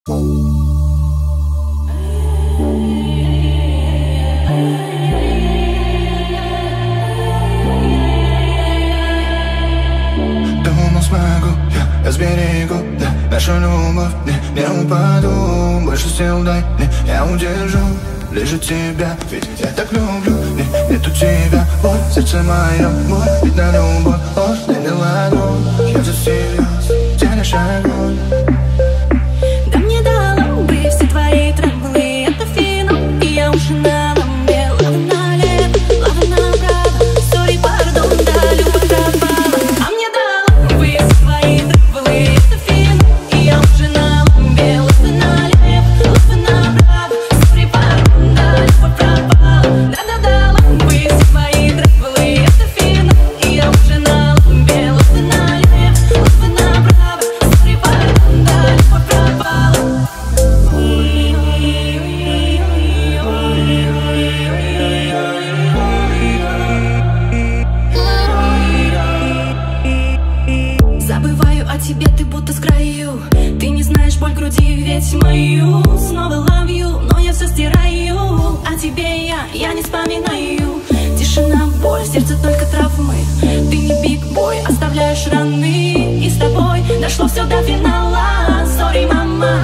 Думал, смогу, я сберегу, да, нашу любовь, не упаду. Больше сил дай мне, я удержу лишь от тебя, ведь я так люблю, нету тебя, боль, сердце мое, боль, видно любовь, ложь, дай мне ладонь, я за серьез, тянешь огонь. Да мне дала бы все твои травмы, это финал, и я уже на ломе. Лава налево, лава направо, сори, пардон, да, любовь пропала. А мне дала бы все твои травмы, это финал, и я уже на ломе. Лава налево, лава направо, сори, пардон, да, любовь пропала. Да-да, дала бы все твои травмы, это финал, и я уже на ломе. Лава налево, лава направо, сори, пардон, да, любовь пропала. Забываю о тебе, ты будто с краю. Ты не знаешь боль груди, ведь мою. Снова love you, но я все стираю. О тебе я не вспоминаю. Тишина, боль, сердце только травмы. Ты не биг-бой, оставляешь раны. И с тобой дошло все до финала. Сори, мама.